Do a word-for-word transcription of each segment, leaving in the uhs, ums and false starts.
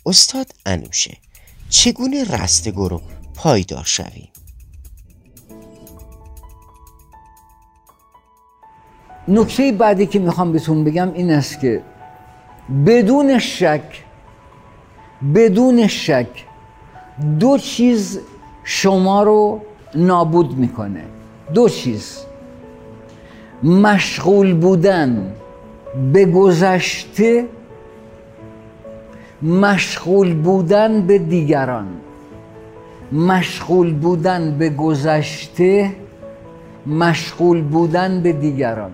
استاد انوشه، چگونه رستگو رو پایدار شویم؟ نکته بعدی که میخوام بهتون بگم این است که بدون شک بدون شک دو چیز شما رو نابود میکنه. دو چیز: مشغول بودن به گذشته، مشغول بودن به دیگران. مشغول بودن به گذشته، مشغول بودن به دیگران.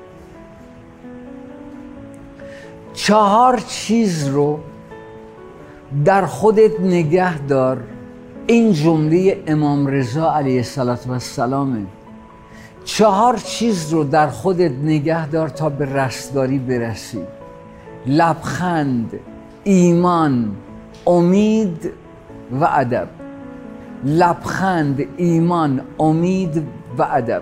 چهار چیز رو در خودت نگه دار. این جمله امام رضا علیه السلام. چهار چیز رو در خودت نگه دار تا به رستگاری برسی: لبخند، ایمان، امید و ادب. لبخند، ایمان، امید و ادب.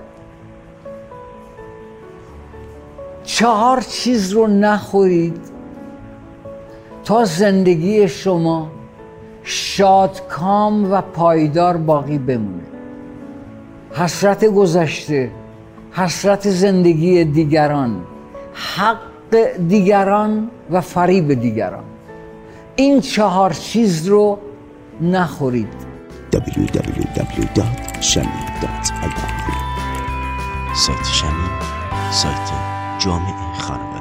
چهار چیز رو نخورید تا زندگی شما شادکام و پایدار باقی بمونه. حسرت گذشته، حسرت زندگی دیگران، حق دیگران و فریب دیگران. این چهار چیز رو نخورید. دبلیو دبلیو دبلیو دات شمیم دات آی آر. سایت شمیم، سایت جامع خانواده.